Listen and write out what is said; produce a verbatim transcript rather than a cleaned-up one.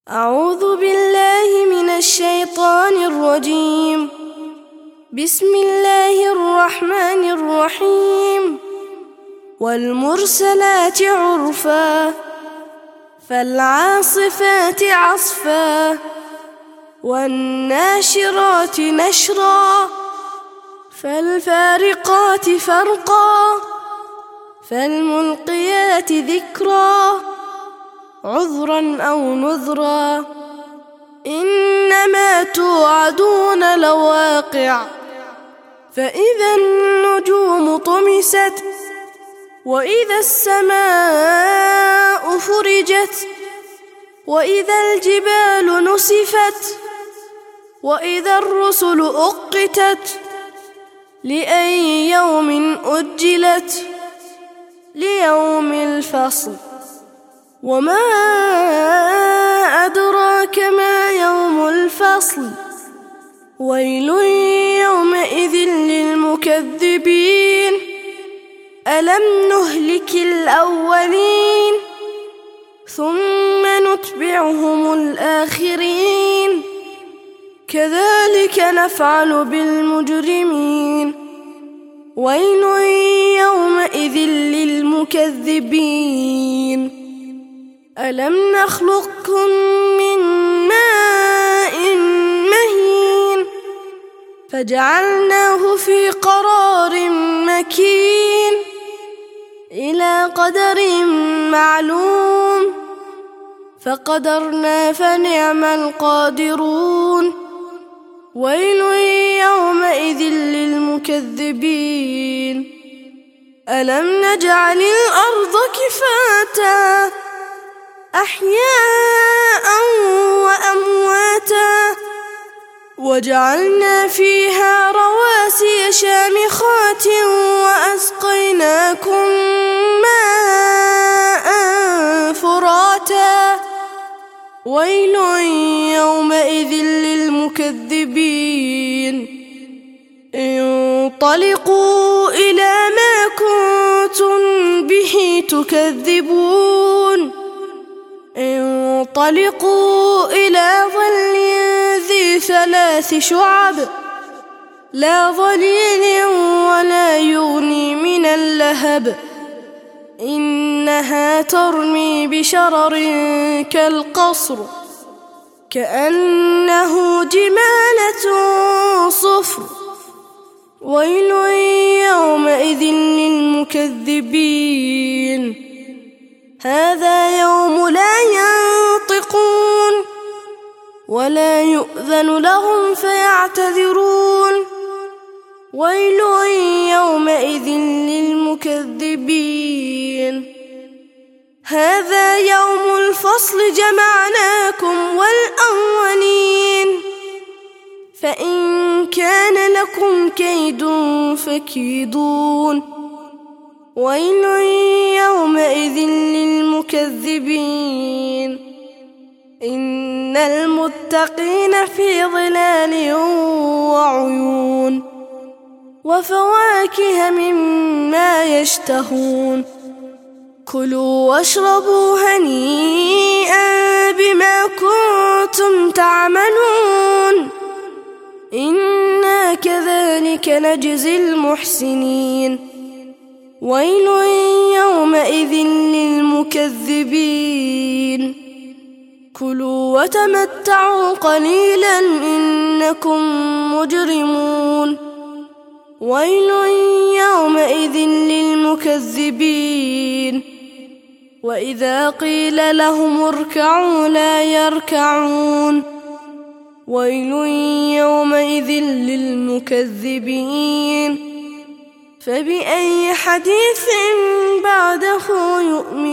أعوذ بالله من الشيطان الرجيم. بسم الله الرحمن الرحيم. والمرسلات عرفا فالعاصفات عصفا والناشرات نشرا فالفارقات فرقا فالملقيات ذكرا عذرا أو نذرا إنما توعدون لواقع فإذا النجوم طمست وإذا السماء فرجت وإذا الجبال نسفت وإذا الرسل أقتت لأي يوم أجلت ليوم الفصل وما أدراك ما يوم الفصل ويل يومئذ للمكذبين ألم نهلك الأولين ثم نتبعهم الآخرين كذلك نفعل بالمجرمين ويل يومئذ للمكذبين ألم نخلقكم من ماء مهين فجعلناه في قرار مكين إلى قدر معلوم فقدرنا فنعم القادرون ويل يومئذ للمكذبين ألم نجعل الأرض كفاتا أحياء وأمواتا وجعلنا فيها رواسي شامخات وأسقيناكم ماء فراتا ويل يومئذ للمكذبين انطلقوا إلى ما كنتم به تكذبون انطلقوا إلى ظل ذي ثلاث شعب لا ظليل ولا يغني من اللهب إنها ترمي بشرر كالقصر كأنه جمالة صفر ويل يومئذ للمكذبين هذا يوم لا ينطقون ولا يؤذن لهم فيعتذرون ويل يومئذ للمكذبين هذا يوم الفصل جمعناكم والأولين فإن كان لكم كيد فكيدون ويل يومئذ للمكذبين إن المتقين في ظلال وعيون وفواكه مما يشتهون كلوا واشربوا هنيئا بما كنتم تعملون إنا كذلك نجزي المحسنين ويل يومئذ للمكذبين كلوا وتمتعوا قليلا إنكم مجرمون ويل يومئذ للمكذبين وإذا قيل لهم اركعوا لا يركعون ويل يومئذ للمكذبين فبأي حديث بعده يؤمنون